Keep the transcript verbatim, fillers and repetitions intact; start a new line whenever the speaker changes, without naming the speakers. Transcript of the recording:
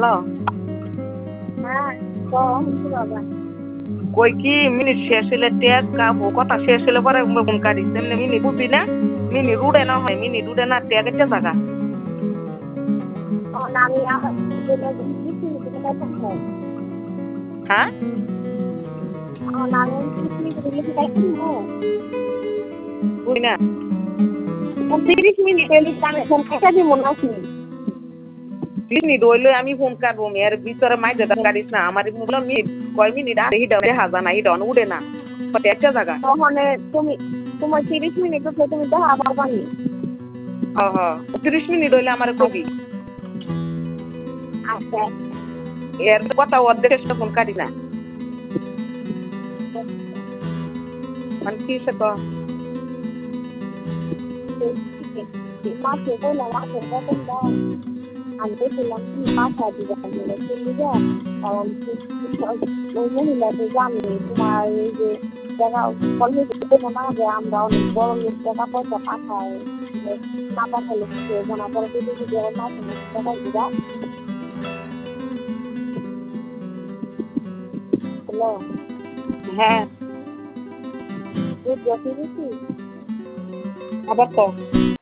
hello
হ্যাঁ শুনছি বাবা
কই কি মিনিট শেষ হলে টেক কাবো কথা শেষ হলে পরে ফোন কাটিস এমনি মিনি বুঝবি না মিনি রুডে না হয় মিনি রুডে না টেক একটা জায়গা
আমি আমার
হ্যাঁ বুঝি না
তিরিশ মিনিট আমি ফোন কেটে দিব নাকি
মিনিট হইলে আমি ফোন কাটবো এর ভিতরে মাইজে কাটিস না আমার বললো মিনিট কয় মিনিট আর হিডা দেখা না হিডা উড়ে না একটা জায়গা
তখন তুমি তোমার তিরিশ মিনিট উঠলে তুমি দেখা পারবানি
হ হ তিরিশ মিনিট হইলে আমার কবি
আচ্ছা
এর কথা অর্ধেক ফোন কাটি না মানে কি সে তো
মাসে বললাম মাসে বেতন দাও আমি দেখলাম কি পাঠা দিবে কারণ ওই মহিলাকে জানি তোমার এই যে টাকা কলেজে দেবো না যে আমরা অনেক বড় লোক টাকা পয়সা পাঠাই না পাঠালে কিছু হবো না পরে যদি যদি মাসে মাসে টাকা দিবা হ্যালো
হ্যাঁ
বুঝতে পেরেছি
আবার তো